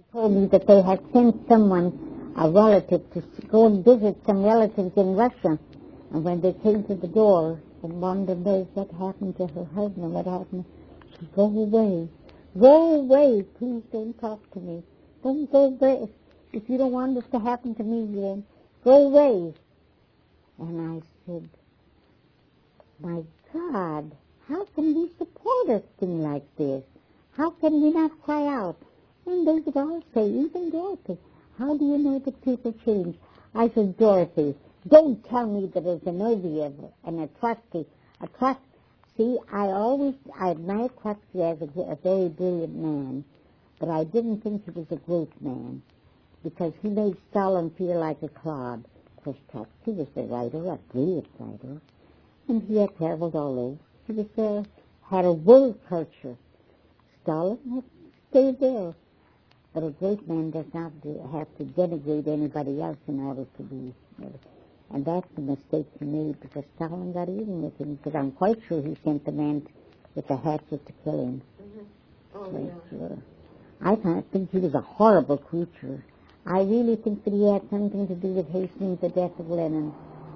told me that they had sent someone, a relative, to go and visit some relatives in Russia. And when they came to the door and wanted to know what happened to her husband, what happened, she said, go away. Go away. Please don't talk to me. Don't go away. If you don't want this to happen to me, then go away. And I said, my God, how can we support a thing like this? How can we not cry out? And they would all say, even Dorothy, how do you know that people change? I said, Dorothy, don't tell me that there's an Oviev and a Trotsky. See, I admired Trotsky as a very brilliant man, but I didn't think he was a great man, because he made Stalin feel like a clod. Of course, Trotsky was a writer, a brilliant writer, and he had traveled all over. He was had a world culture. Stalin had stayed there. But a great man does not have to denigrate anybody else in order to be. And that's the mistake he made, because Stalin got even with him, because I'm quite sure he sent the man with the hatchet to kill him. Mm-hmm. Oh, yeah. I think he was a horrible creature. I really think that he had something to do with hastening the death of Lenin.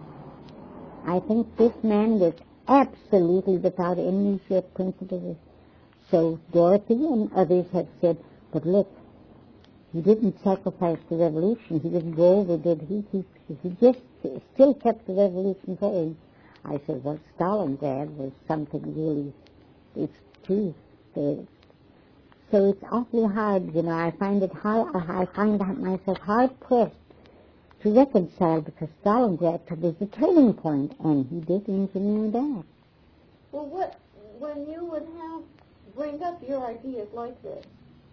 I think this man was absolutely without any shared principles. So Dorothy and others have said, but look, he didn't sacrifice the revolution. He didn't go over, did he? He just still kept the revolution going. I said, well, Stalingrad was something really, it's true. So it's awfully hard, you know. I find it hard. I find myself hard-pressed to reconcile, because Stalingrad was the turning point, and he did engineer that. Well, when you would bring up your ideas like this,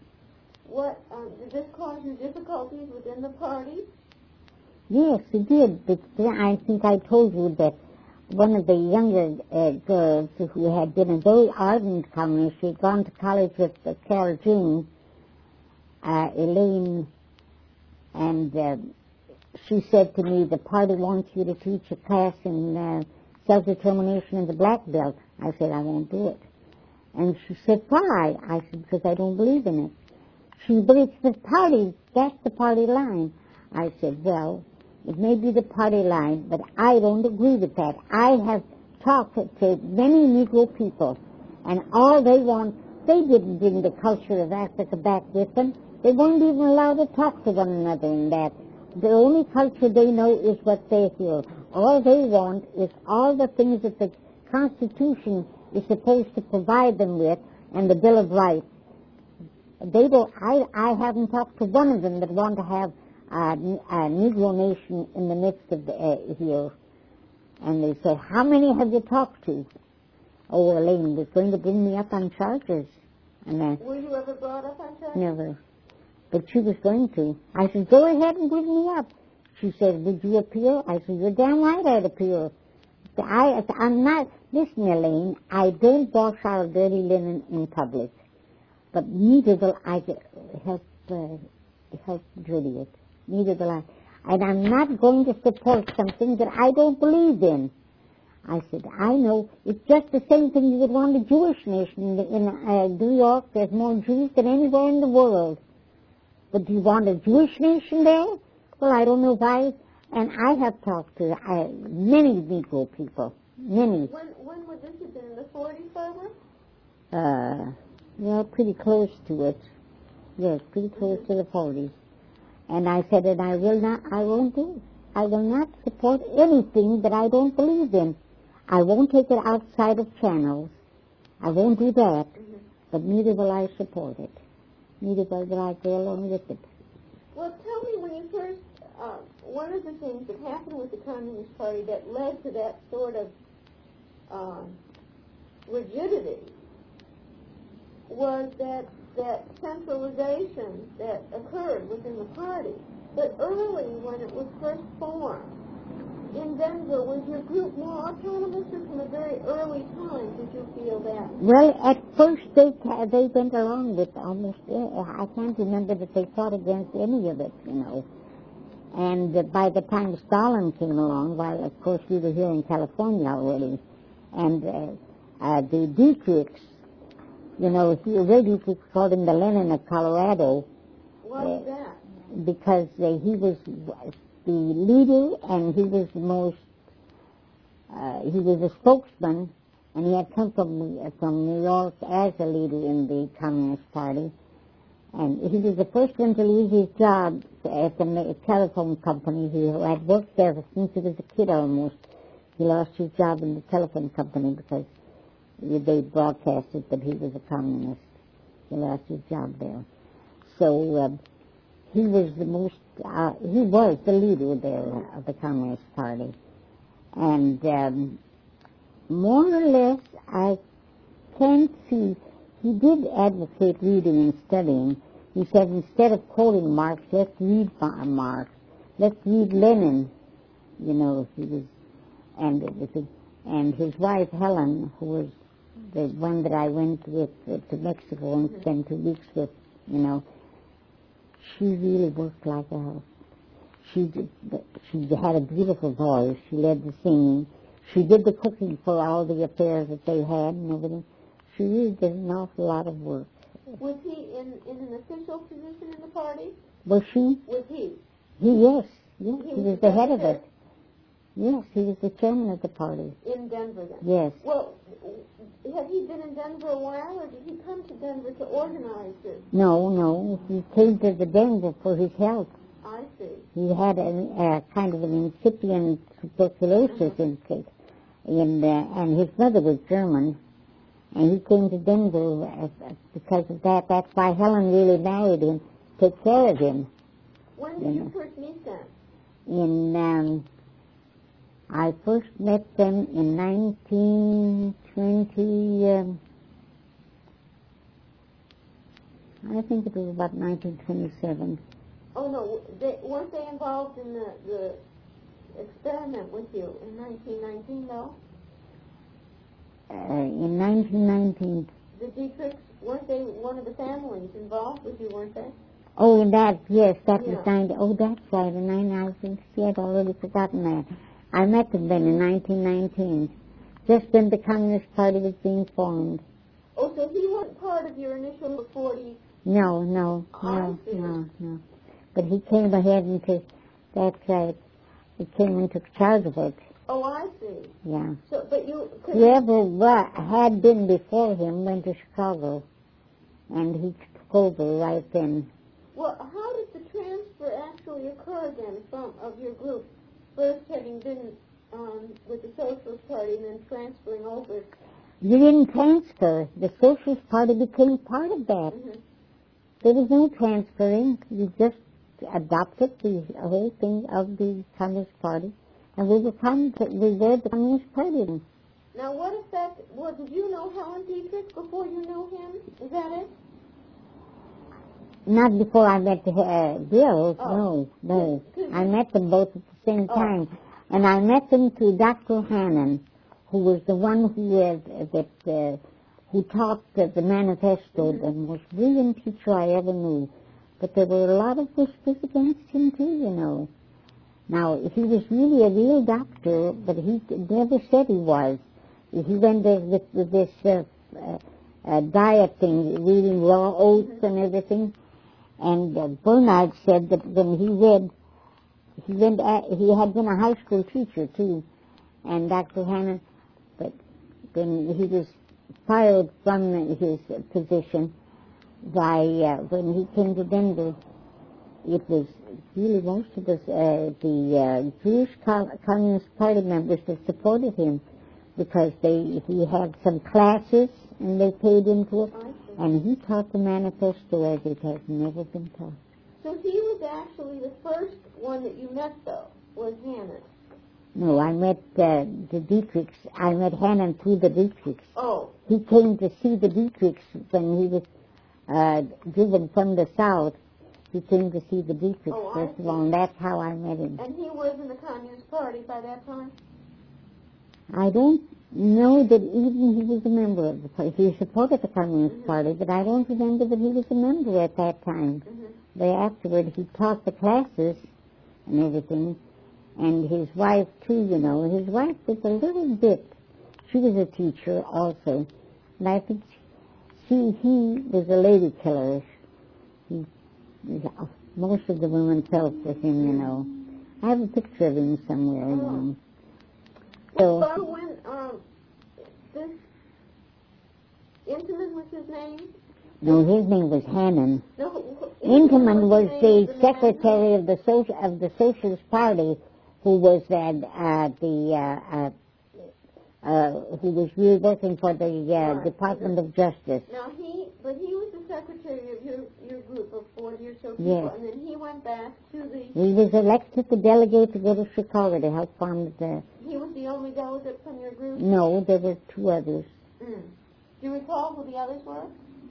did this cause you difficulties within the party? Yes, it did. But I think I told you that one of the younger girls who had been a very ardent communist, she had gone to college with Carol June, Elaine, and she said to me, the party wants you to teach a class in self-determination in the black belt. I said, I won't do it. And she said, why? I said, because I don't believe in it. But it's the party, that's the party line. I said, well, it may be the party line, but I don't agree with that. I have talked to many Negro people, and all they want, they didn't bring the culture of Africa back with them. They weren't even allowed to talk to one another in that. The only culture they know is what they hear. All they want is all the things that the Constitution is supposed to provide them with, and the Bill of Rights. They don't. I haven't talked to one of them that want to have a Negro nation in the midst of here. And they say, how many have you talked to? Oh, Elaine was going to bring me up on charges. And were you ever brought up on charges? Never. But she was going to. I said, go ahead and bring me up. She said, would you appeal? I said, you're damn right I'd appeal. I'm not, listen, Elaine, I don't wash our dirty linen in public. But neither will I help dirty it. Neither will I. And I'm not going to support something that I don't believe in. I said, I know. It's just the same thing you would want a Jewish nation. In New York, there's more Jews than anywhere in the world. But do you want a Jewish nation there? Well, I don't know why. And I have talked to many Negro people. Many. When would this have been? In the 40s, Barbara? Yeah, pretty close to it. Yes, pretty close to the 40s. And I said, and I won't do it. I will not support anything that I don't believe in. I won't take it outside of channels. I won't do that. Mm-hmm. But neither will I support it. Neither will I go along with it. Well, tell me, when you first, one of the things that happened with the Communist Party that led to that sort of rigidity was that centralization that occurred within the party. But early, when it was first formed, in Denver, was your group more autonomous, or from a very early time did you feel that? Well, at first they went along with almost, I can't remember that they fought against any of it, you know. And by the time Stalin came along, well, of course, we were here in California already, and the Dietrichs, you know, Ray Dietrich called him the Lenin of Colorado, Why is that? Because he was the leader, and he was the most. He was a spokesman, and he had come from New York as a leader in the Communist Party. And he was the first one to lose his job at the telephone company. He had worked there since he was a kid almost. He lost his job in the telephone company because they broadcasted that he was a communist. He lost his job there. So he was the most, he was the leader there of the Communist Party. And more or less, I can't see, he did advocate reading and studying. He said instead of quoting Marx, let's read Marx. Let's read Lenin. You know, he was, and his wife Helen, who was the one that I went with to Mexico and spent 2 weeks with, you know, she really worked like a, she had a beautiful voice. She led the singing. She did the cooking for all the affairs that they had and everything. She really did an awful lot of work. Was he in an official position in the party? Was she? Was he? Yes, he was the head of it. Yes, he was the chairman of the party. In Denver then? Yes. Well, had he been in Denver a while, or did he come to Denver to organize this? No, he came to the Denver for his health. I see. He had a kind of an incipient tuberculosis and his mother was German. And he came to Denver because of that. That's why Helen really married him, to take care of him. When did you first meet them? I first met them in 1920, I think it was about 1927. Oh, no, weren't they involved in the experiment with you in 1919, though? In 1919. The Dietrichs, weren't they one of the families involved with you, weren't they? Oh, that, yes, that was 90. Oh, that's right, in 19, I think she had already forgotten that. I met them then in 1919, just when the Communist Party was being formed. Oh, so he wasn't part of your initial 40? No. But he came ahead and that's right, he came and took charge of it. Oh, I see. Yeah. So, but you... Whoever had been before him went to Chicago, and he took over right then. Well, how did the transfer actually occur then of your group, first having been with the Socialist Party and then transferring over? You didn't transfer. The Socialist Party became part of that. Mm-hmm. There was no transferring. You just adopted the whole thing of the Communist Party. And we were the Communist Party. Now, what effect, did you know Helen Dietrich before you knew him? Is that it? Not before I met Bill, oh. no. I met them both at the same time. And I met them through Dr. Hannon, who was the one who taught the manifesto, the most brilliant teacher I ever knew. But there were a lot of whispers against him, too, you know. Now, he was really a real doctor, but he never said he was. He went there with this diet thing, reading raw oats and everything. And Bernard said that when he had been a high school teacher, too, and Dr. Hannon, but when he was fired from his position when he came to Denver, it was really most of the Jewish Communist Party members that supported him because he had some classes and they paid into it, and he taught the manifesto as it has never been taught. So he was actually the first one that you met, though, was Hannon? No, I met the Dietrichs. I met Hannon through the Dietrichs. Oh. He came to see the Dietrichs when he was driven from the South. He came to see the Dietrichs first of all, and that's how I met him. And he was in the Communist Party by that time? I don't know that even he was a member of the party. He supported the Communist Party, but I don't remember that he was a member at that time. But afterward, he taught the classes and everything, and his wife, too, you know. His wife was a little bit, she was a teacher also, and I think he was a lady killer. Most of the women felt for him, you know. I have a picture of him somewhere. You know. So, Well, when this Intamin was his name? no, his name was Hannon. No, Intamin was name the of secretary of the Socialist Party, who was who was really working for the Department of Justice. Now he was the secretary of your group of 40 or so people, Yes. and then he went back to the. He was elected to delegate to go to Chicago to help form the. He was the only delegate from your group. No, there were two others. Do you recall who the others were?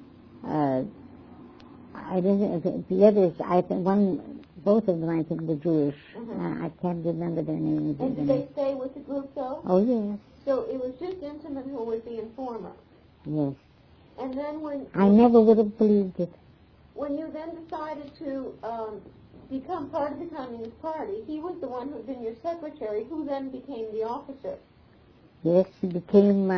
I didn't. The others, I think both of them, I think, were Jewish. I can't remember their names. And did they stay with the group though? Oh yes. So it was just Intamin who was the informer. Yes. And then I never would have believed it. When you then decided to become part of the Communist Party, he was the one who'd been your secretary, who then became the officer. Yes, he became.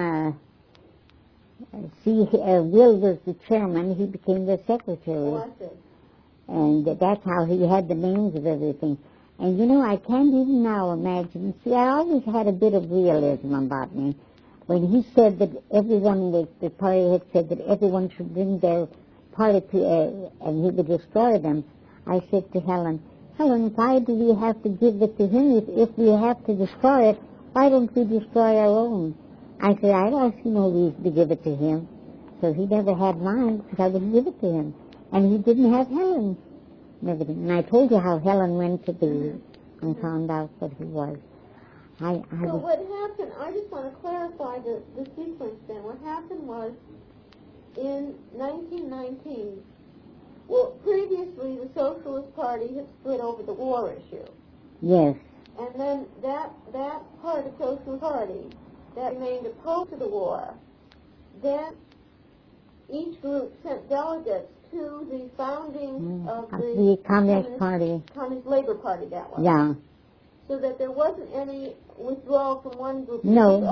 Will was the chairman. He became the secretary. Was it? And that's how he had the names of everything. And you know, I can't even now imagine. See, I always had a bit of realism about me. When he said that the party had said that everyone should bring their party to, and he would destroy them, I said to Helen, why do we have to give it to him? If we have to destroy it, why don't we destroy our own? I said, I don't see no reason to give it to him. So he never had mine, because I wouldn't give it to him. And he didn't have Helen's and everything. And I told you how Helen went to and found out what he was. So what happened, I just want to clarify the sequence then. What happened was, in 1919, well, previously the Socialist Party had split over the war issue. Yes. And then that part of the Socialist Party that remained opposed to the war, then each group sent delegates to the founding of the Communist Party. Communist Labor Party, that was. Yeah. So that there wasn't any withdrawal from one group. No.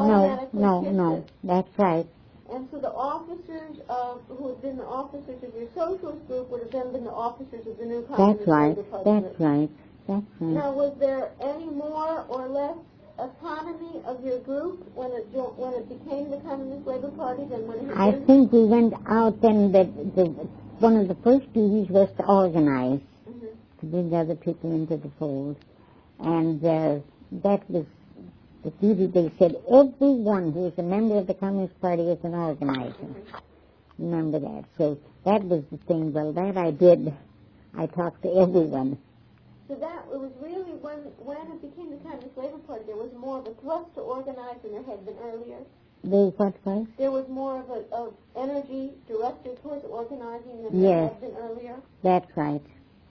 That's right. And so the officers who had been the officers of your socialist group would have then been the officers of the new Communist Labor Party. That's right. Now, was there any more or less autonomy of your group when it became the Communist Labor Party than when it had I been? think we went out then that one of the first duties was to organize, to bring other people into the fold. And that was the duty. They said everyone who is a member of the Communist Party is an organizer. Remember that. So that was the thing. Well, that I did. I talked to everyone. So that it was really when it became the Communist Labor Party, there was more of a thrust to organize than there had been earlier. There was more of energy directed towards organizing than there had been earlier. That's right.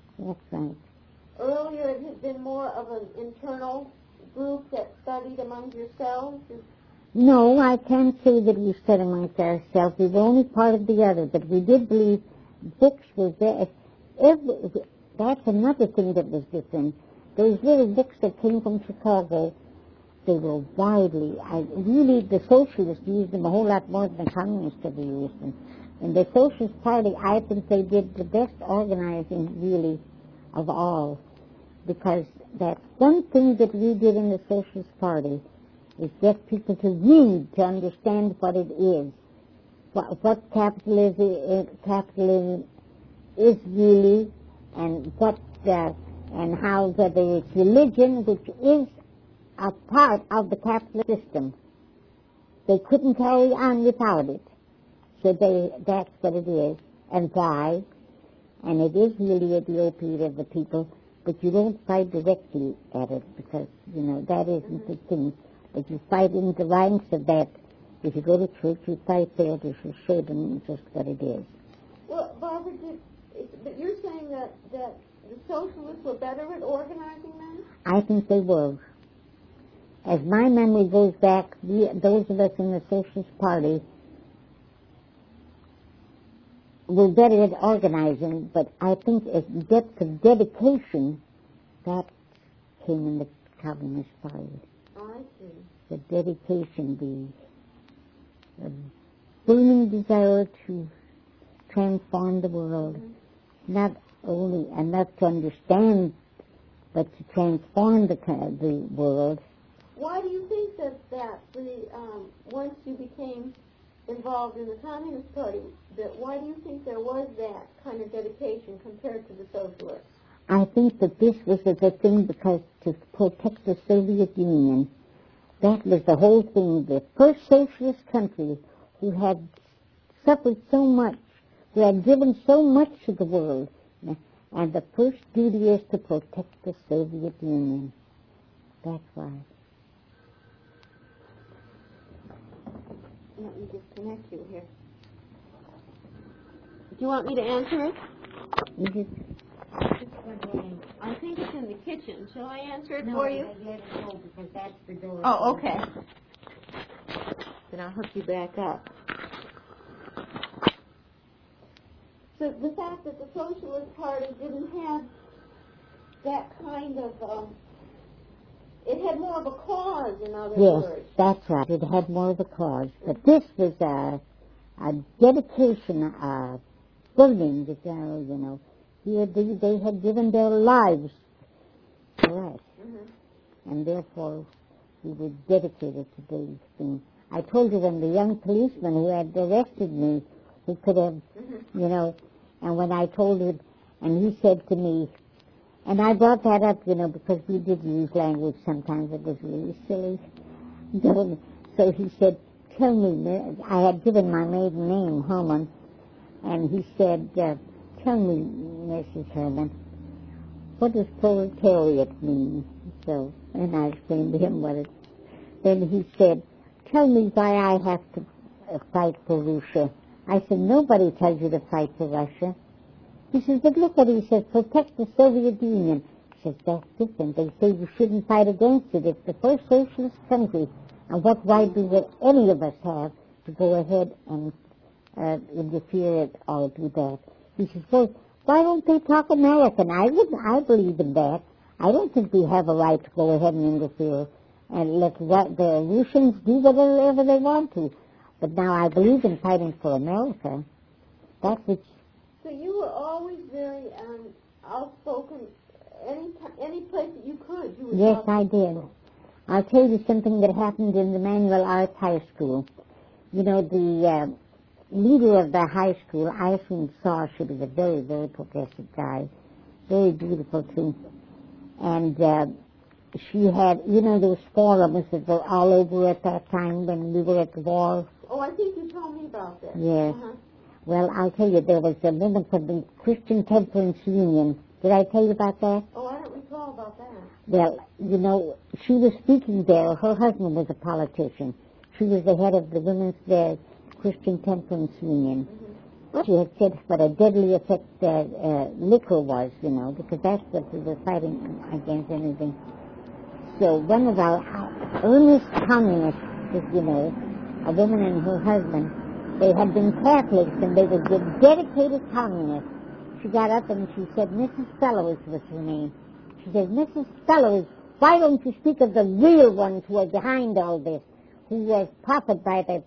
Earlier, it had been more of an internal group that studied among yourselves? No, I can't say that we studied amongst ourselves. We were only part of the other, but we did believe books were there. That's another thing that was different. Those little books that came from Chicago, they were the socialists used them a whole lot more than the communists ever used them. And the Socialist Party, I think they did the best organizing, really, of all. Because that one thing that we did in the Socialist Party is get people to read, to understand what it is, what capitalism is really, and and how, whether it's religion, which is a part of the capitalist system. They couldn't carry on without it. So that's what it is, and why. And it is really the opiate of the people. But you don't fight directly at it because, that isn't the thing. But you fight in the ranks of that. If you go to church, you fight there to show them just what it is. Well, Barbara, but you're saying that the socialists were better at organizing then? I think they were. As my memory goes back, those of us in the Socialist Party were better at organizing, but I think as depth of dedication, that came in the Communist Party. I see. The dedication, the burning desire to transform the world. Not only enough to understand, but to transform the world. Why do you think that once you became involved in the Communist Party, why do you think there was that kind of dedication compared to the socialists? I think that this was the thing because to protect the Soviet Union, that was the whole thing. The first socialist country who had suffered so much, who had given so much to the world, and the first duty is to protect the Soviet Union. That's why. Let me disconnect you here. Do you want me to answer it? I think it's in the kitchen. Shall I answer it for you? No, because that's the door. Oh, okay. Then I'll hook you back up. So the fact that the Socialist Party didn't have that kind of, it had more of a cause, in other words. Yes, that's right. It had more of a cause. But this was a dedication, burning, you know. They had given their lives for us. Mm-hmm. And therefore, we were dedicated to these things. I told you when the young policeman who had arrested me, who could have, you know, and when I told him, and he said to me, and I brought that up, you know, because we did use language sometimes that was really silly. So he said, tell me, I had given my maiden name, Herman, and he said, tell me, Mrs. Herman, what does proletariat mean? So, and I explained to him what it. Then he said, tell me why I have to fight for Russia. I said, nobody tells you to fight for Russia. He says, but look what he says, protect the Soviet Union. He says, that's different. They say you shouldn't fight against it. It's the first socialist country. And what right do any of us have to go ahead and interfere or do that? He says, well, why don't they talk American? I believe in that. I don't think we have a right to go ahead and interfere and let the Russians do whatever they want to. But now I believe in fighting for America. That's what. So you were always very outspoken. Any place that you could, you would. Yes, I did. I'll tell you something that happened in the Manual Arts High School. You know, the leader of the high school, I soon saw she was a very, very progressive guy, very beautiful too. And she had, you know, those forums that were all over at that time when we were at the war. Oh, I think you told me about that. Yes. Well, I'll tell you, there was a woman from the Christian Temperance Union. Did I tell you about that? Oh, I don't recall about that. Well, you know, she was speaking there. Her husband was a politician. She was the head of the Women's Christian Temperance Union. Mm-hmm. She had said what a deadly effect liquor was, you know, because that's what we were fighting against anything. So one of our earliest communists, you know, a woman and her husband, they had been Catholics and they were dedicated communists. She got up and she said, Mrs. Fellows was her name. She said, Mrs. Fellows, why don't you speak of the real ones who are behind all this, who was profited by this?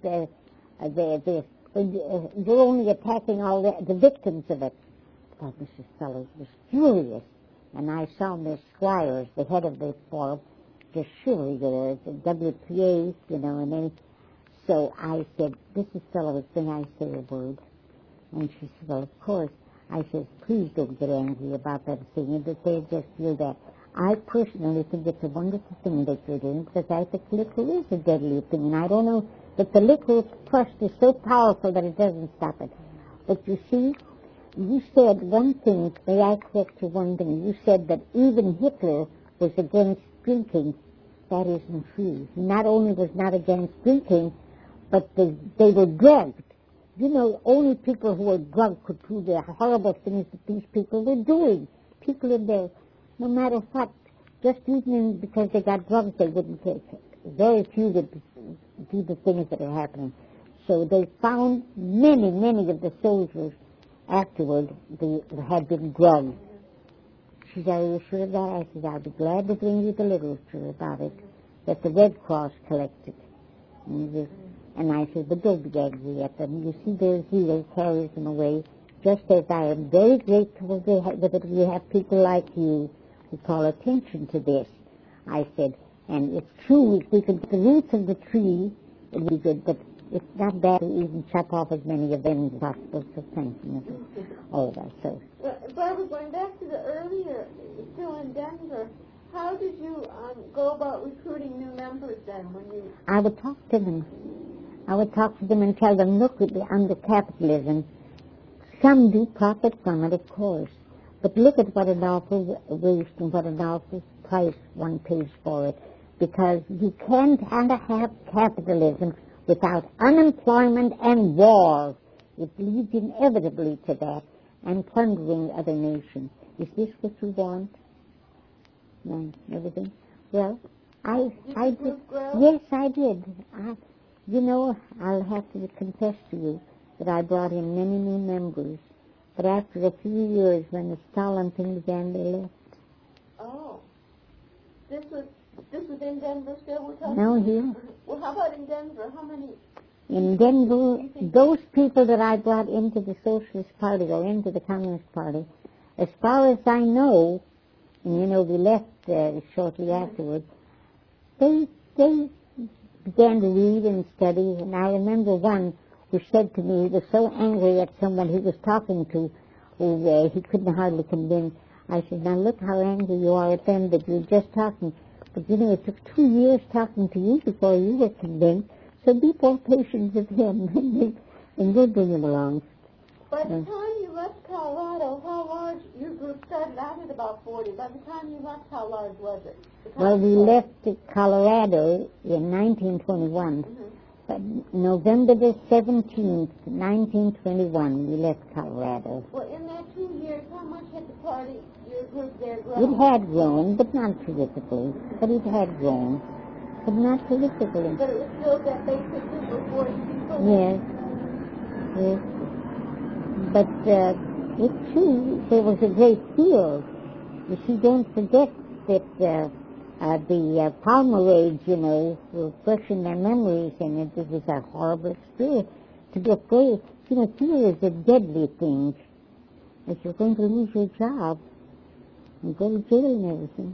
You're only attacking all the victims of it. But Mrs. Fellows was furious. And I saw Miss Squires, the head of the forum, just shivering at the WPA, you know, and then. So I said, Mrs. Fellows, then I say a word. And she said, well, of course. I said, please don't get angry about that thing, and that they just feel that. I personally think it's a wonderful thing that you're doing, because I think liquor is a deadly thing, and I don't know that the liquor trust is so powerful that it doesn't stop it. But you see, you said one thing, may I correct you one thing? You said that even Hitler was against drinking. That isn't true. He not only was not against drinking, but they were drugged. You know, only people who were drunk could do the horrible things that these people were doing. People in there, no matter what, just even because they got drunk, they wouldn't take it. Very few would do the things that are happening. So they found many of the soldiers afterward, they had been drugged. She said, are you sure of that? I said, I'll be glad to bring you the literature about it that the Red Cross collected. And I said, but don't be angry at them. You see, their hero carries them away. just as I am very grateful that we have people like you who call attention to this. I said, and it's true, if we could get the roots of the tree, it would be good, but it's not bad to even chop off as many of them as possible, so thank you. All that, so. Well, Barbara, going back to the earlier, still in Denver, how did you go about recruiting new members then when you... I would talk to them. I would talk to them and tell them, look, under capitalism, some do profit from it, of course, but look at what an awful waste and what an awful price one pays for it, because you can't have capitalism without unemployment and war. It leads inevitably to that, and plundering other nations. Is this what you want? No, everything? Well, I did. Yes, I did. I'll have to confess to you that I brought in many new members, but after a few years, when the Stalin thing began, they left. Oh. This was in Denver still we're talking? No, here. Well, how about in Denver? How many? In Denver, those people that I brought into the Socialist Party or into the Communist Party, as far as I know, and we left shortly afterwards, they began to read and study, and I remember one who said to me, he was so angry at someone he was talking to, who he couldn't hardly convince. I said, now look how angry you are at them that you're just talking. But it took 2 years talking to you before you were convinced, so be more patient with him, and we'll bring him along. By the time you left Colorado, how large, your group started out at about 40. By the time you left, how large was it? Well, we left Colorado in 1921. Mm-hmm. But November the 17th, 1921, we left Colorado. Well, in that 2 years, how much had the party, your group there, grown? It had grown, but not terrifically. But it had grown, but not terrifically. But it was still that basic group of 40 people? Yes. Yes. But it too, there was a great fear. You see, don't forget that the Palmer raids, were fresh in their memories, and it was a horrible experience. To be afraid, fear is a deadly thing. If you're going to lose your job and go to jail and everything,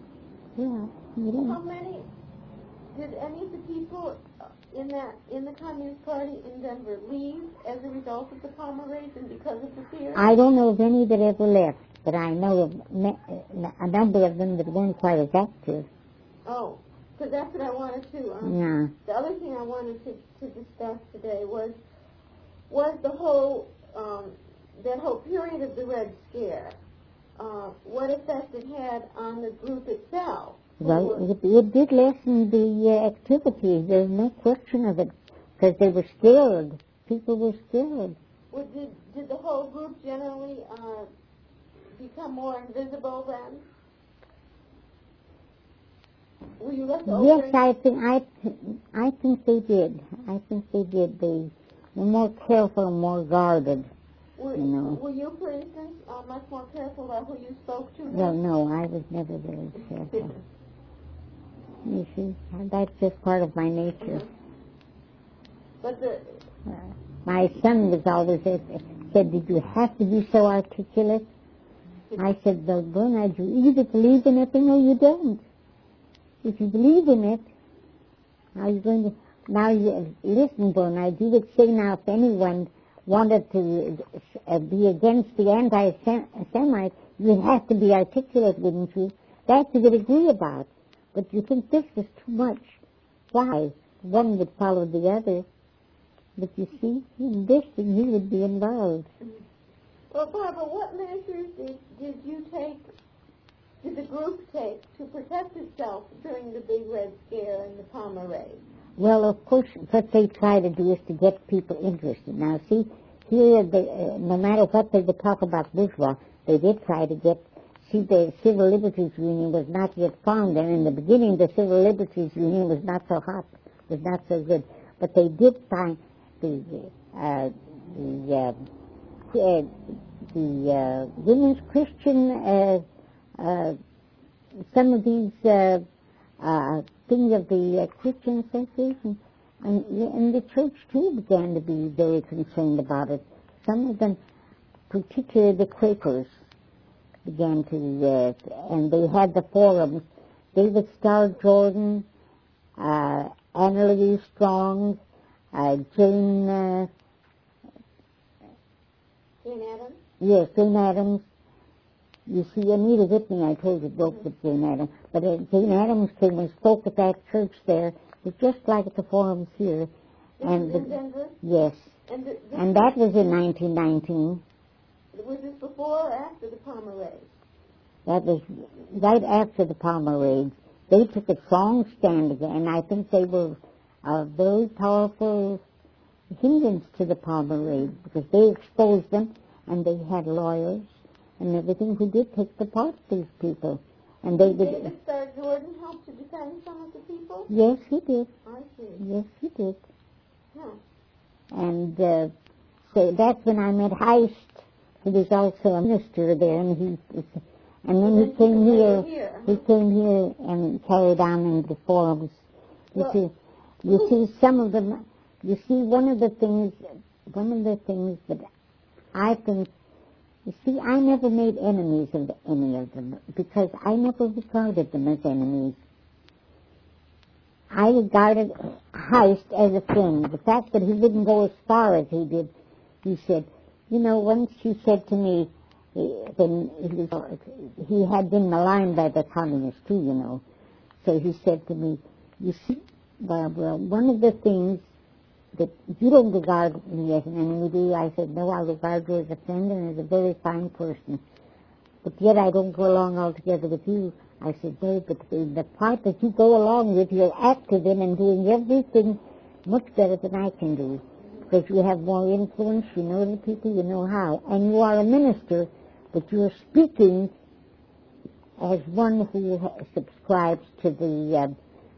How many, did any of the people in the Communist Party in Denver leave as a result of the Palmer raids and because of the fear? I don't know of any that ever left, but I know of a number of them that weren't quite as active. Oh, because that's what I wanted to. Yeah. The other thing I wanted to discuss today was the whole that whole period of the Red Scare. What effect it had on the group itself? Well, it did lessen the activity. There's no question of it, because they were scared. People were scared. Well, did the whole group generally become more invisible then? Were you left over? Yes, I think they did. I think they did. They were more careful, more guarded. Were you, for instance, much more careful about who you spoke to? Well, no, I was never very careful. You see, that's just part of my nature. But my son was always said, "Did you have to be so articulate?" I said, "Well, Bernard, you either believe in it or you don't. If you believe in it, how are you going to... Now, listen, Bernard, you would say now if anyone wanted to be against the anti-Semite, you'd have to be articulate, wouldn't you? That you would agree about. But you think this is too much. Why? One would follow the other. But you see, in this, he would be involved." Well, Barbara, what measures did the group take to protect itself during the Big Red Scare and the Palmer raid? Well, of course, what they try to do is to get people interested. Now, see, here, no matter what they would talk about bourgeois, they did try to get... See, the Civil Liberties Union was not yet formed, and in the beginning, the Civil Liberties Union was not so hot, was not so good. But they did find the Women's Christian, some of these things of the Christian Association, and the church too began to be very concerned about it. Some of them particularly the Quakers began to, and they had the forums. David Starr Jordan, Anna Louise Strong, Jane Adams? Yes, Jane Adams. You see, Anita Whitney, I told you, broke with Jane Adams. But Jane Adams came and spoke at that church there. It's just like at the forums here. In Denver? Yes. And that was in 1919. Was this before or after the Palmer Raids? That was right after the Palmer Raids. They took a strong stand again, and I think they were a very powerful hindrance to the Palmer Raids because they exposed them, and they had lawyers and everything who did take the part of these people. And they did. David Starr Jordan help to defend some of the people? Yes, he did. I see. Yes, he did. Huh. And so that's when I met Heist, who was also a minister there, and then he came here. He came here and carried on in the forums. You see, some of them. You see, one of the things that I think. You see, I never made enemies of any of them because I never regarded them as enemies. I regarded Heist as a friend. The fact that he didn't go as far as he did, he said, once he said to me, when he had been maligned by the communists too, so he said to me, you see, Barbara, one of the things that you don't regard me as an enemy, do you? I said, no, I regard you as a friend and as a very fine person. But yet I don't go along altogether with you. I said, no, but the part that you go along with, you're active in and doing everything much better than I can do. Because you have more influence, you know the people, you know how. And you are a minister, but you're speaking as one who subscribes to the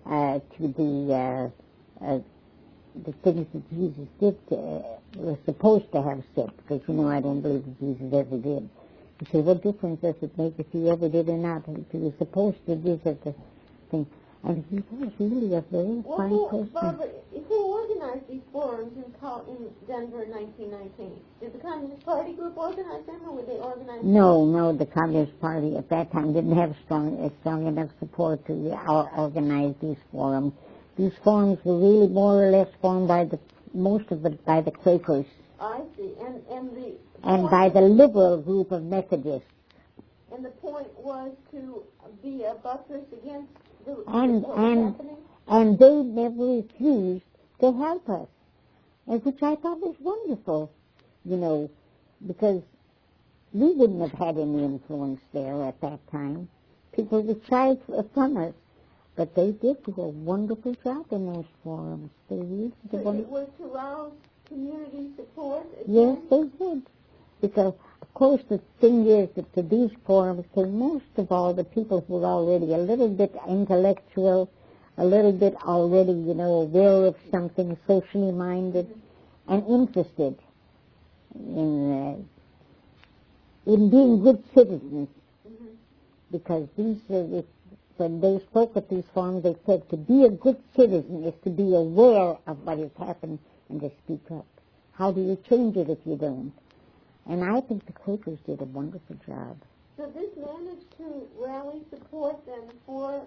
things that Jesus did, was supposed to have said, because I don't believe that Jesus ever did. You say, what difference does it make if he ever did or not? If he was supposed to do such a thing. And he was really a very fine person. Barbara, who organized these forums in Denver in 1919? Did the Communist Party group organize them, or were they organized? No, the Communist Party at that time didn't have strong enough support to organize these forums. These forums were really more or less formed by the Quakers. I see, and by the liberal group of Methodists. And the point was to be a buttress against what was happening? And they never refused to help us, which I thought was wonderful, because we wouldn't have had any influence there at that time. People would try from us. But they did do a wonderful job in those forums. They really did. So it was to rouse community support? Yes, they did. Because, of course, the thing is that to these forums came most of all the people who were already a little bit intellectual, a little bit already, aware of something, socially minded, and interested in being good citizens. Because when they spoke at these forums, they said to be a good citizen is to be aware of what has happened and to speak up. How do you change it if you don't? And I think the Quakers did a wonderful job. So this managed to rally support then for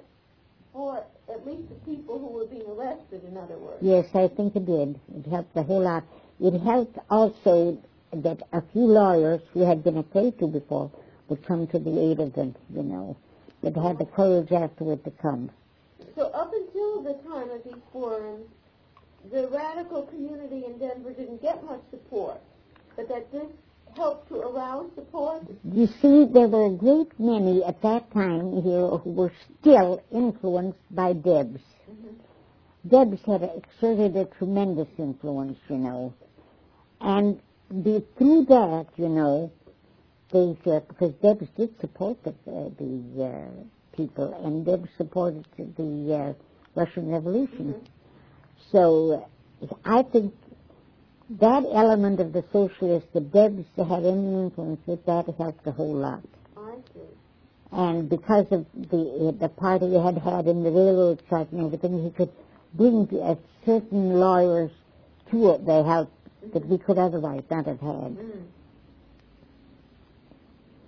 at least the people who were being arrested, in other words? Yes, I think it did. It helped a whole lot. It helped also that a few lawyers who had been afraid to before would come to the aid of them, that had the courage afterward to come. So up until the time of these forums, the radical community in Denver didn't get much support, but that this helped to arouse support? You see, there were a great many at that time here who were still influenced by Debs. Debs had exerted a tremendous influence, And through that, because Debs did support the people, and Debs supported the Russian Revolution. So I think that element of the socialists that Debs had any influence with, that helped a whole lot. I see. And because of the party he had in the railroad strike and everything, he could bring certain lawyers to it, they helped, that we could otherwise not have had.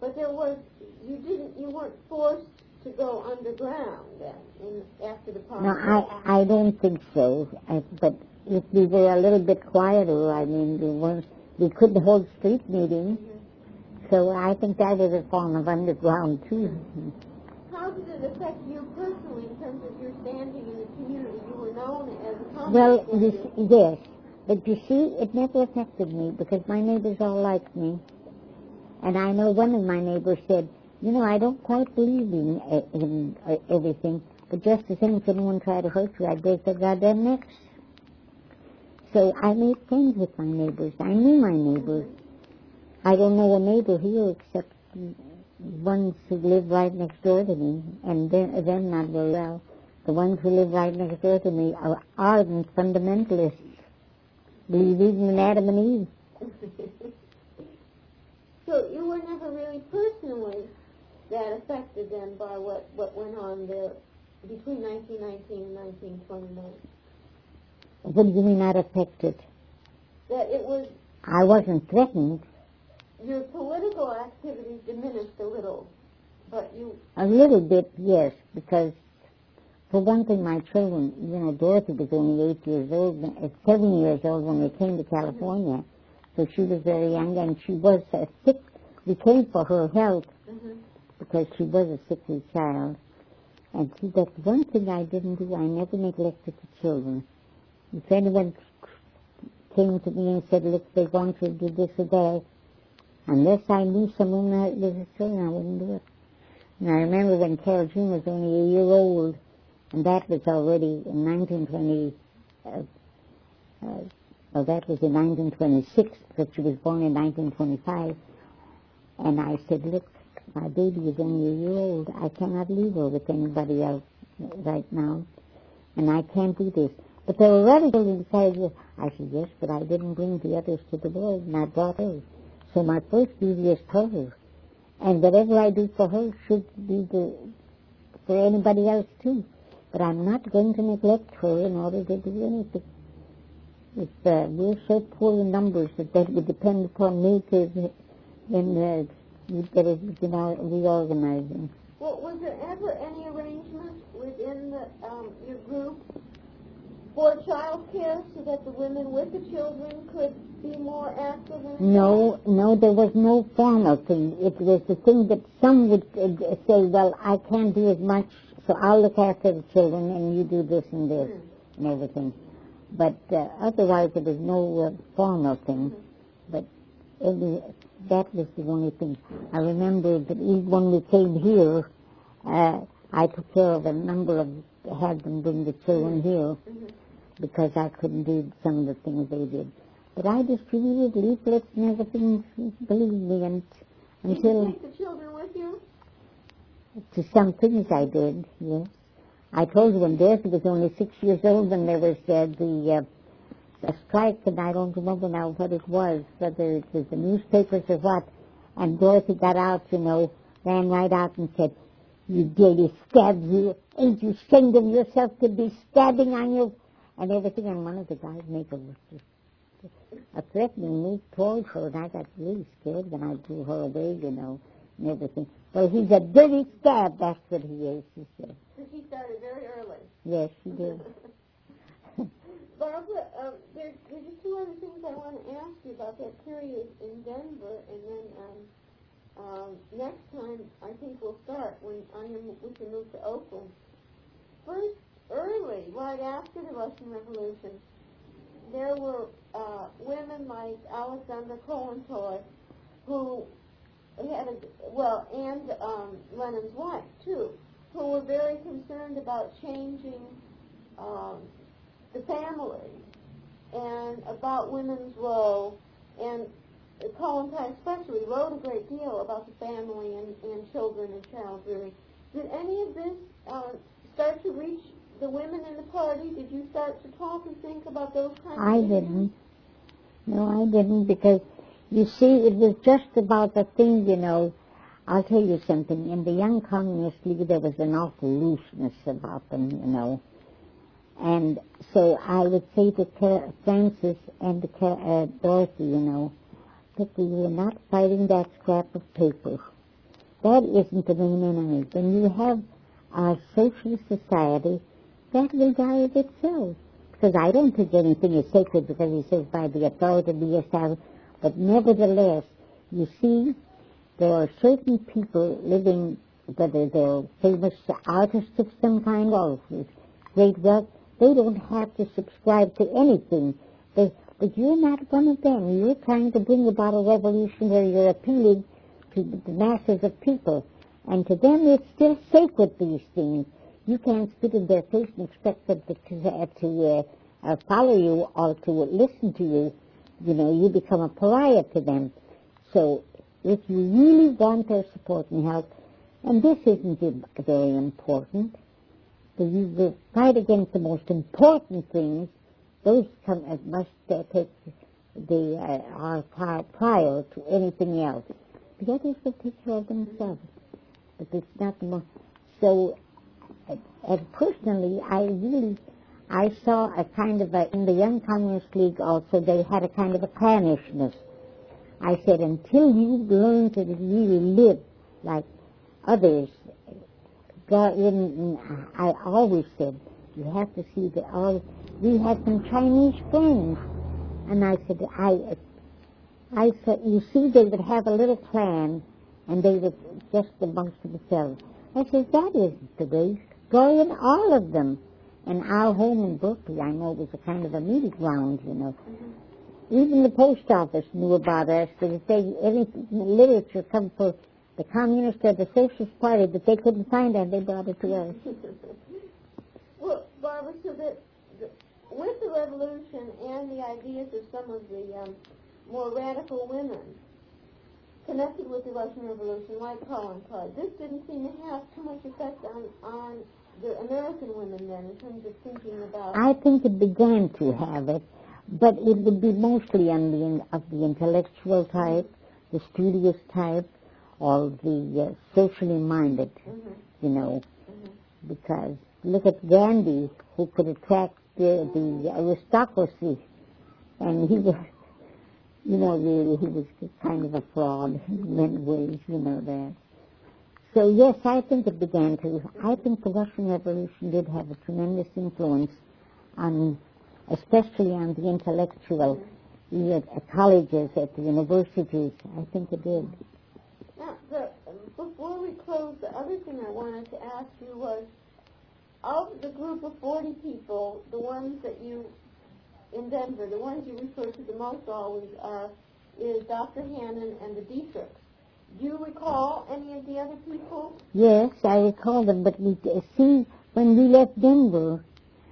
But you weren't forced to go underground then, after the party. No, I don't think so. But if we were a little bit quieter, I mean, we couldn't hold street meetings. Mm-hmm. So I think that was a form of underground, too. How did it affect you personally in terms of your standing in the community? You were known as a communist. Well, yes. But you see, it never affected me because my neighbors all liked me. And I know one of my neighbors said, I don't quite believe in everything, but just the thing, if anyone tried to hurt you, I'd break their goddamn necks. So I made friends with my neighbors. I knew my neighbors. I don't know a neighbor here except ones who live right next door to me, and them not very well. The ones who live right next door to me are ardent fundamentalists, believe even in Adam and Eve. So you were never really personally that affected then by what went on there between 1919 and 1929? What do you mean not affected? That it was... I wasn't threatened. Your political activities diminished a little, but you... A little bit, yes, because for one thing, my children, Dorothy was only 7 years old when we came to California, so she was very young, and she was sick. We came for her health because she was a sickly child. And see, that's one thing I didn't do. I never neglected the children. If anyone came to me and said, look, they want you to do this or that, unless I knew someone that was a children, I wouldn't do it. And I remember when Carol Jean was only a year old, and that was already in 1920, that was in 1926, but she was born in 1925. And I said, look, my baby is only a year old. I cannot leave her with anybody else right now, and I can't do this. But there were other children besides you. I said, yes, but I didn't bring the others to the world, and I brought her. So my first duty is for her. And whatever I do for her should be for anybody else, too. But I'm not going to neglect her in order to do anything. If we're so poor in numbers that would depend upon me to reorganizing. Well, was there ever any arrangement within your group for child care so that the women with the children could be more active? No, there was no formal thing. It was the thing that some would say, well, I can't do as much, so I'll look after the children and you do this and this and everything. But otherwise there was no formal thing. But that was the only thing. I remember that even when we came here, I took care of a number of, had them bring the children here because I couldn't do some of the things they did. But I distributed leaflets and everything, believe me, until... Did you take the children with you? To some things I did, yes. I told you when Dorothy was only 6 years old when there was a strike, and I don't remember now what it was, whether it was the newspapers or what, and Dorothy got out, ran right out and said, you dirty scabs, you ain't you ashamed of yourself to be stabbing on you, and everything, and one of the guys made a threatening move towards her, and I got really scared when I drew her away, and everything. Well, he's a dirty scab, that's what he is, she said. So she started very early. Yes, she did. Barbara, there's just two other things I want to ask you about that period in Denver, and then next time I think we'll start we can move to Oakland. First, early, right after the Russian Revolution, there were women like Alexandra Kollontai who had and Lenin's wife too, who were very concerned about changing the family and about women's role, and Kollontai especially wrote a great deal about the family and children and child rearing. Did any of this start to reach the women in the party? Did you start to talk and think about those kinds of issues? I didn't. No, I didn't, because, you see, it was just about the thing, I'll tell you something. In the Young Communist League, there was an awful looseness about them, And so I would say to Frances and to Dorothy, that we were not fighting that scrap of paper. that isn't the main enemy. When you have a social society, that will die of itself. Because I don't think anything is sacred because he says by the authority of the established. But nevertheless, you see, there are certain people living, whether they're famous artists of some kind or great wealth, they don't have to subscribe to anything. But you're not one of them. You're trying to bring about a revolution where you're appealing to the masses of people. And to them, it's still sacred, these things. You can't spit in their face and expect them to follow you or to listen to you. You know, you become a pariah to them. So if you really want their support and help, and this isn't very important, but you will fight against the most important things, those must take are prior to anything else. The others will take care of themselves. But it's not the most. So, and personally, I saw a kind of in the Young Communist League also, they had a kind of a clannishness. I said, until you learn to really live like others, I always said, you have to see that we had some Chinese friends, and I said, I said, you see, they would have a little clan, and they would just amongst themselves. I said, that isn't the way. Join all of them. And our home in Berkeley, I know, was a kind of a meeting ground, you know. Mm-hmm. Even the post office knew about us. That if any literature come for the Communist or the Socialist Party that they couldn't find it, they brought it to us. Well, Barbara, so with the revolution and the ideas of some of the more radical women connected with the Russian Revolution, like Colin Todd, this didn't seem to have too much effect on the American women then, in terms of thinking about... I think it began to have it, but it would be mostly of the intellectual type, the studious type, or the socially minded, you know, because look at Gandhi, who could attract the aristocracy, and he was, you know, really, he was kind of a fraud in many ways, you know that. So, yes, I think it began to. I think the Russian Revolution did have a tremendous influence on, especially on the intellectual, at colleges, at the universities. I think it did. Now, before we close, the other thing I wanted to ask you was, of the group of 40 people, the ones that you, in Denver, the ones you refer to the most always is Dr. Hannon and the Dietrichs. Do you recall any of the other people? Yes, I recall them, but see, when we left Denver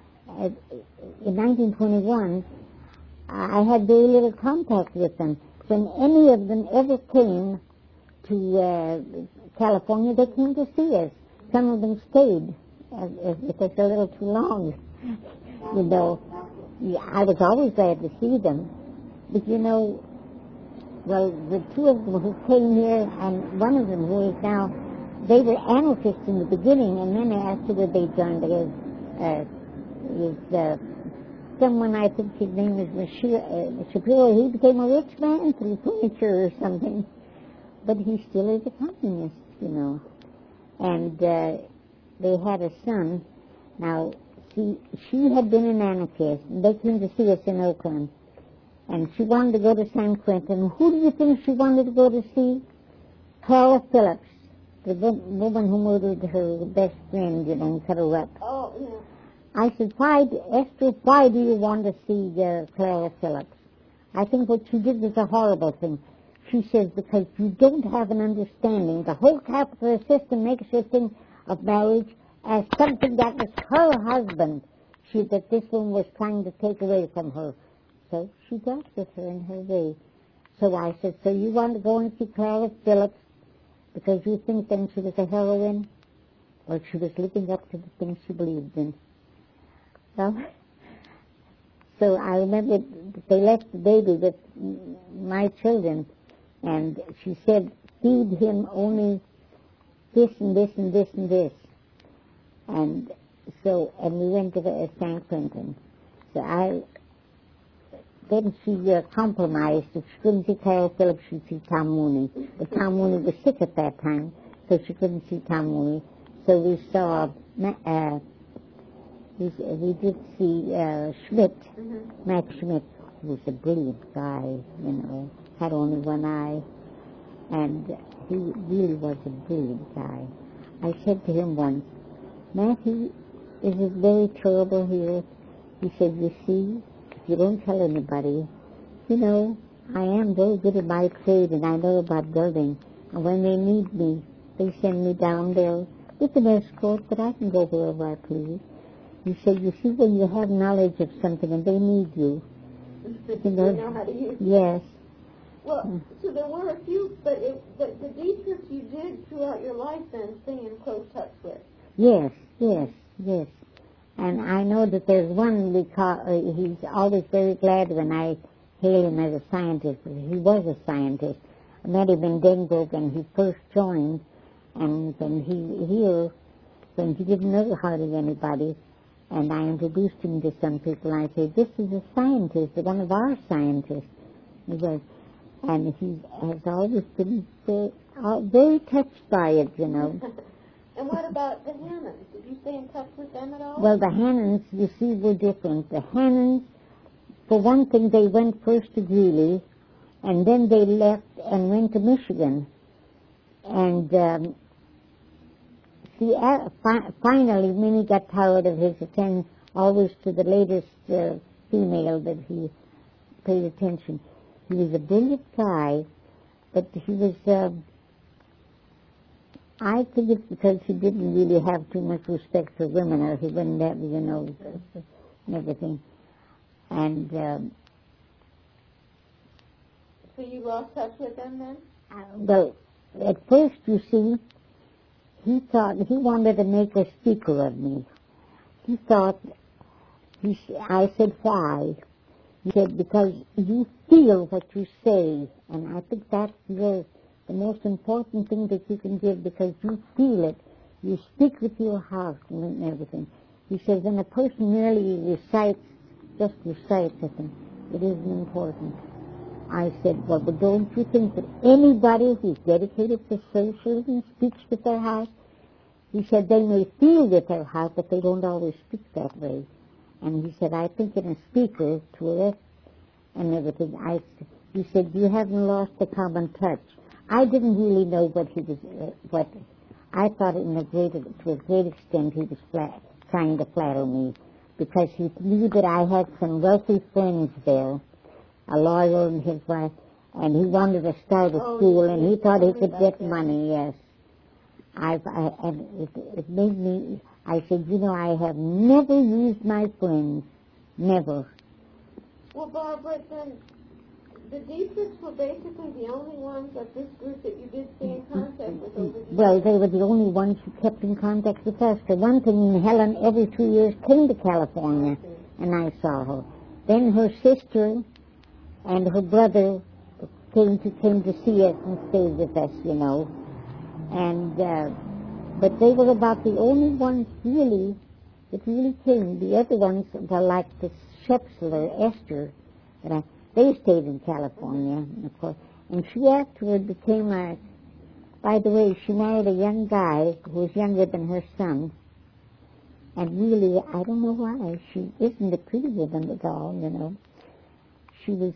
in 1921, I had very little contact with them. When any of them ever came to California, they came to see us. Some of them stayed. It was a little too long, you know. I was always glad to see them. But, you know, well, the two of them who came here, and one of them who is now, they were anarchists in the beginning, and then afterward they joined someone, I think his name is Shapiro. He became a rich man through furniture or something. But he still is a communist, you know. And they had a son. Now, see, she had been an anarchist, and they came to see us in Oakland. And she wanted to go to San Quentin. Who do you think she wanted to go to see? Clara Phillips, the woman who murdered her best friend, you know, and cut her up. Oh, yeah. I said, Esther, why do you want to see Clara Phillips? I think what she did was a horrible thing. She says, because you don't have an understanding. The whole capitalist system makes you think of marriage as something that was her husband, that this one was trying to take away from her. So she dealt with her in her way. So I said, so you want to go and see Clara Phillips because you think then she was a heroine? Or she was living up to the things she believed in? Well, so I remember they left the baby with my children, and she said, feed him only this and this and this and this. And we went to San Quentin. So then she compromised. If she couldn't see Clara Phillips, she'd see Tom Mooney. But Tom Mooney was sick at that time, so she couldn't see Tom Mooney. So we saw, we did see Schmidt, Max Schmidt, who was a brilliant guy, you know, had only one eye, and he really was a brilliant guy. I said to him once, Matthew, is it very terrible here? He said, you see, if you don't tell anybody, you know, I am very good at my trade and I know about building. And when they need me, they send me down there with an escort, but I can go wherever I please. He said, you see, when you have knowledge of something and they need you, you know how to use it. Yes. Well, so there were a few, but the Dietrichs you did throughout your life then stay in close touch with. Yes. And I know that there's one because he's always very glad when I hail him as a scientist. He was a scientist. I met him in Denver when he first joined, and when he didn't know hardly anybody, and I introduced him to some people. I said, this is a scientist, one of our scientists. He was, and he has always been very touched by it, you know. And what about the Hannons? Did you stay in touch with them at all? Well, the Hannons, you see, were different. The Hannons, for one thing, they went first to Greeley, and then they left and went to Michigan. And finally, Minnie got tired of his attending always to the latest female that he paid attention. He was a brilliant guy, but he was, I think it's because he didn't really have too much respect for women, or he wouldn't have, you know, and everything. And so you lost touch with them then? Well, at first, you see, he thought he wanted to make a speaker of me. He thought, I said, why? He said, because you feel what you say, and I think that's the most important thing that you can give, because you feel it. You speak with your heart and everything. He says, when a person merely just recites it, it isn't important. I said, well, but don't you think that anybody who's dedicated to socialism speaks with their heart? He said, they may feel with their heart, but they don't always speak that way. And he said, I think in a speaker, to arrest and everything, he said, you haven't lost the common touch. I didn't really know what he was, what I thought to a great extent he was trying to flatter me, because he knew that I had some wealthy friends there, a lawyer and his wife, and he wanted to start a school, and he thought he could get money, yes. And it made me, I said, you know, I have never used my friends, never. Well, Barbara, then the Dietrichs were basically the only ones of this group that you did stay in contact with over the years. Well, they were the only ones who kept in contact with us. For one thing, Helen every 2 years came to California, and I saw her. Then her sister and her brother came to see us and stayed with us, you know. And but they were about the only ones really that really came. The other ones were like the Shepsler, Esther, they stayed in California, of course. And she afterward became by the way, she married a young guy who was younger than her son. And really, I don't know why, she isn't a pretty woman at all, you know. She was,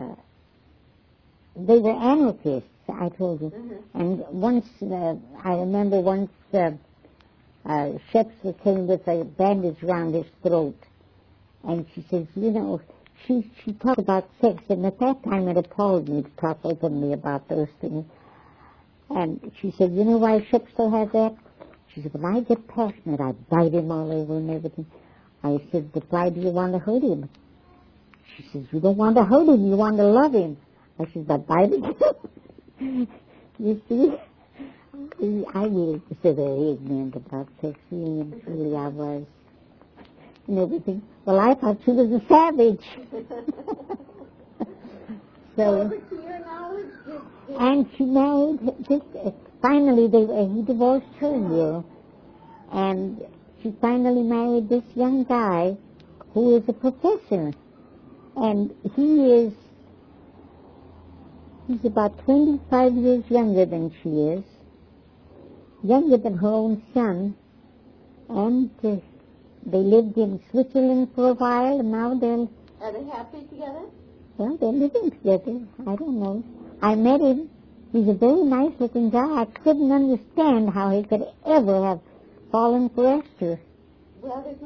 they were anarchists, I told you. Mm-hmm. And once, I remember once Shepsler came with a bandage around his throat. And she says, you know, she talked about sex, and at that time it appalled me to talk openly about those things. And she said, you know why Shepsler has that? She said, when I get passionate, I bite him all over and everything. I said, but why do you want to hurt him? She says, you don't want to hurt him, you want to love him. I said, but biting him? You see? I really was so very ignorant about sex, really I was. And everything. Well, I thought she was a savage. So, to your knowledge, and she married, finally he divorced her here, and she finally married this young guy who is a professor, and he's about 25 years younger than she is, younger than her own son, and they lived in Switzerland for a while, and now Are they happy together? well, they're living together. I don't know. I met him. He's a very nice-looking guy. I couldn't understand how he could ever have fallen for Esther. Well, there's